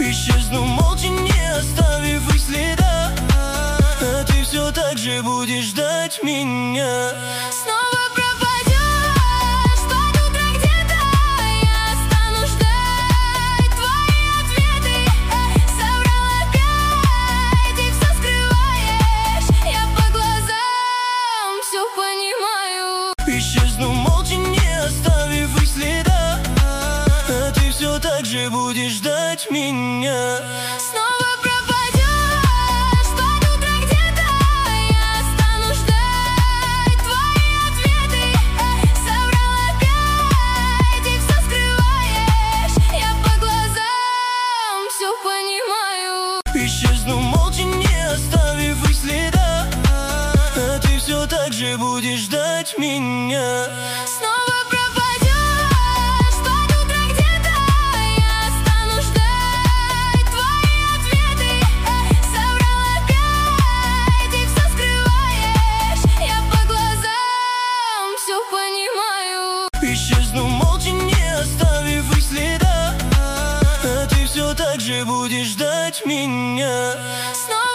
Исчезну молча, не оставив и следа, а ты все так же будешь ждать меня. Снова пропадешь под утро где-то, я стану ждать твои ответы. Соврал опять и все скрываешь, я по глазам все понимаю. Исчезну молча, не оставив и следа, а ты все так же будешь ждать меня. Снова пропадешь под утро где-то, я стану ждать твои ответы. Соврал опять и все скрываешь, я по глазам все понимаю. Исчезну молча, не оставив и следа, а ты все так же будешь ждать меня. Снова пропадешь под утро где-то, я стану ждать твои ответы. Соврал опять и все скрываешь, я по глазам все понимаю. Исчезну молча, не оставив и следа, а ты все так же будешь ждать меня. Снова